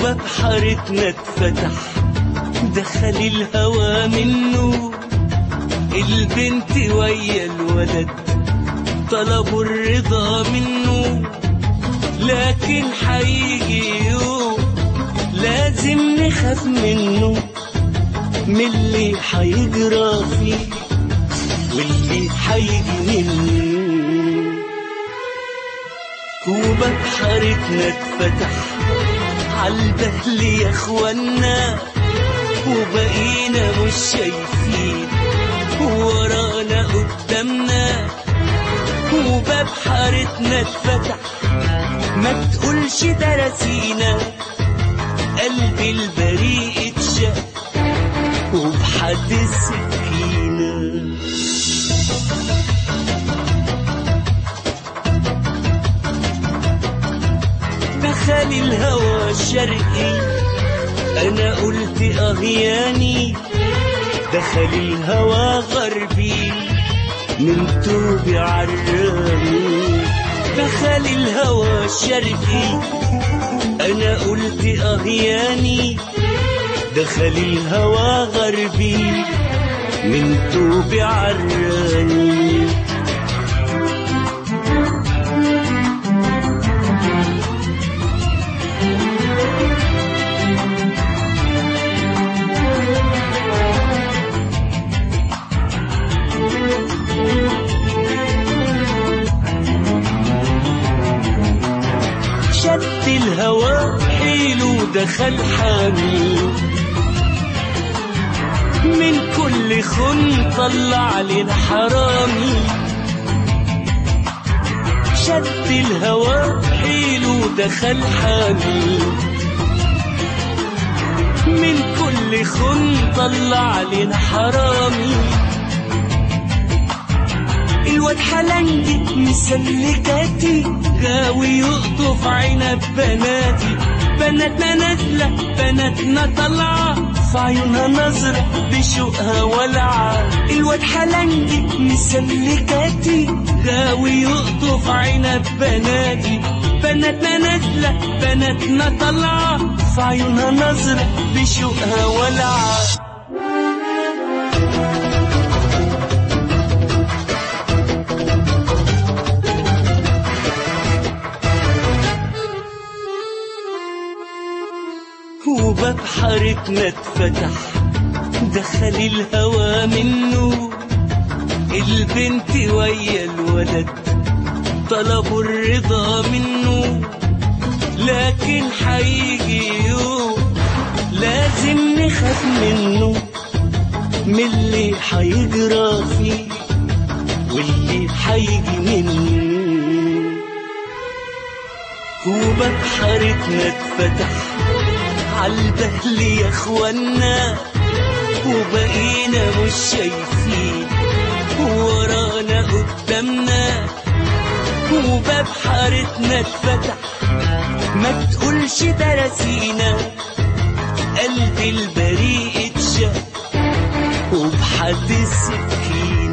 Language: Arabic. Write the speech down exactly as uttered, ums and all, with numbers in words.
وباب حارتنا اتفتح، دخل الهوى منه، البنت ويا الولد طلبوا الرضا منه. لكن حيجي يوم لازم نخاف منه، من اللي حيجرى فيه واللي حيجي منه. وباب حارتنا اتفتح عالبهل يا اخوانا، وبقينا مش شايفين ورانا قدامنا. وباب حارتنا اتفتح، ما تقولش درسينا، قلبي البريء اتشق وبحد السكينة. دخل الهوى الشرقي، أنا قلت أغياني. دخل الهوى غربي، من توبي عراني. دخل الهوى الشرقي، أنا قلت أغياني. دخل الهوى غربي، من توبي عراني. شد الهوى حيله دخل حامي، من كل خن طلع لنا حرامي. شد الهوى حيله دخل حامي، من كل خن طلع لنا حرامي. الواد حلنجي مسلكاتي، غاوي يقطف عنب بناتي. بناتنا نازلة بناتنا طالعة، في عيونها نظرة بشوقها ولعة. الواد حلنجي مسلكاتي، غاوي يقطف عنب بناتي. بناتنا نازلة بناتنا طالعة، في عيونها نظرة بشوقها ولعة. وباب حارتنا اتفتح، دخل الهوى منه، البنت ويا الولد طلبوا الرضا منه. لكن حيجي يوم لازم نخاف منه، من اللي حيجرى فيه واللي حيجي منه. وباب حارتنا اتفتح عالبهل يا اخوانا، وبقينا مش شايفين ورانا قدامنا. وباب حارتنا اتفتح، ما تقولش درسينا، قلبي البريء اتشق وبحد السكين.